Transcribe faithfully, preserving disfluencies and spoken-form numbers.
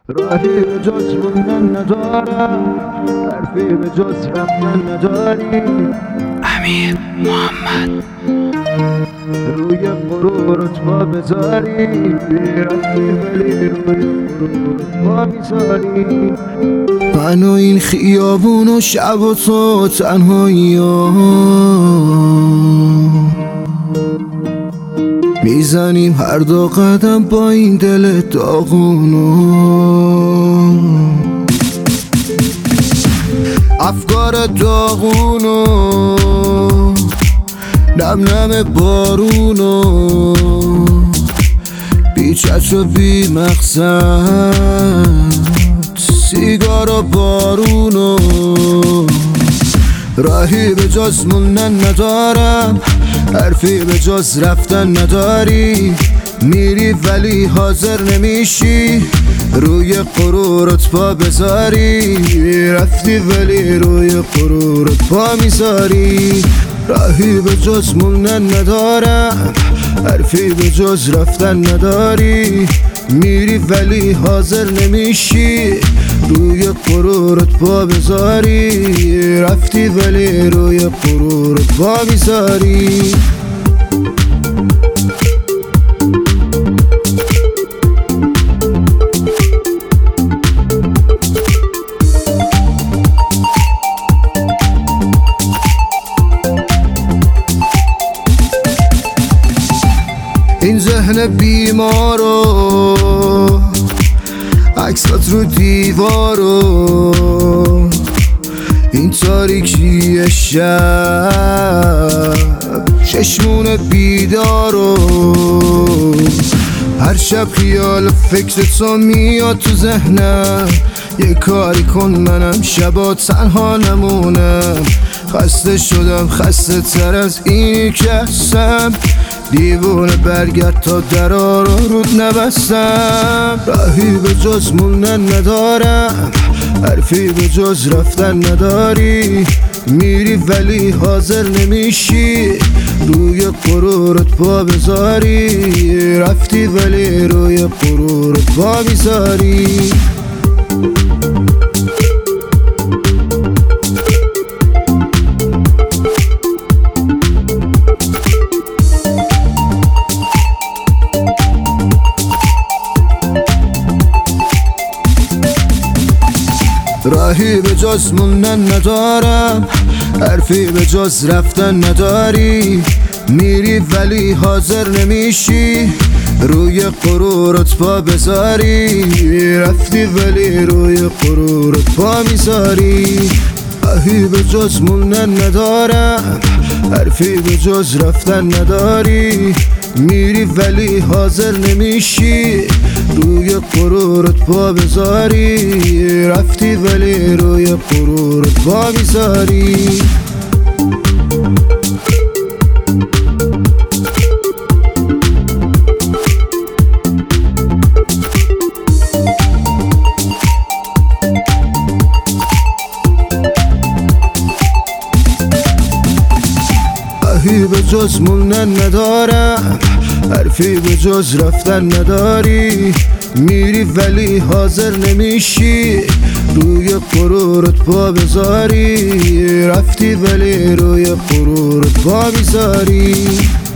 راهی به جز موندن ندارم، حرفی به جز رفتن نداری. امیر محمد روی غرورت پا بذاری، رفتی ولی روی غرورت پا میذاری. من و این خیابون و شب و تو تنهایی ها میزنیم هر دو قدم با این دل داغونو. افکار داغونو، نم نم بارونو، بی چتر و بی مقصد، سیگار و بارونو. راهی به جز موندن ندارم، حرفی به جز رفتن نداری. میری ولی حاضر نمیشی، روی غرورت پا بذاری. رفتی ولی روی غرورت پا میذاری. راهی به جز موندن ندارم، حرفی به جز رفتن نداری. میری ولی حاضر نمیشی، روی غرورت پا بذاری. رفتی ولی روی غرورت پا میذاری. این ذهن بیمارو، عکسات رو دیوارو، این تاریکی شب، چشمون بیدارو. هر شب خیال فکر تو میاد تو ذهنم. یه کاری کن منم شبا تنها نمونم. خسته شدم، خسته تر از اینی که هستم. دیوونه برگرد تا درا رو رود نبستم. راهی به جز موندن ندارم، حرفی به جز رفتن نداری. میری ولی حاضر نمیشی، روی غرورت پا بذاری. رفتی ولی روی غرورت پا میذاری. راهی به جز موندن ندارم، حرفی به جز رفتن نداری. میری ولی حاضر نمیشی، روی غرورت پا بذاری. رفتی ولی روی غرورت پا میذاری. راهی به جز موندن ندارم، حرفی به جز رفتن نداری. میری ولی حاضر نمیشی، روی غرورت پا بذاری. رفتی ولی روی غرورت پا میذاری. راهی به جز موندن ندارم، حرفی به جز رفتن نداری. میری ولی حاضر نمیشی، روی غرورت پا بذاری. رفتی ولی روی غرورت پا میذاری.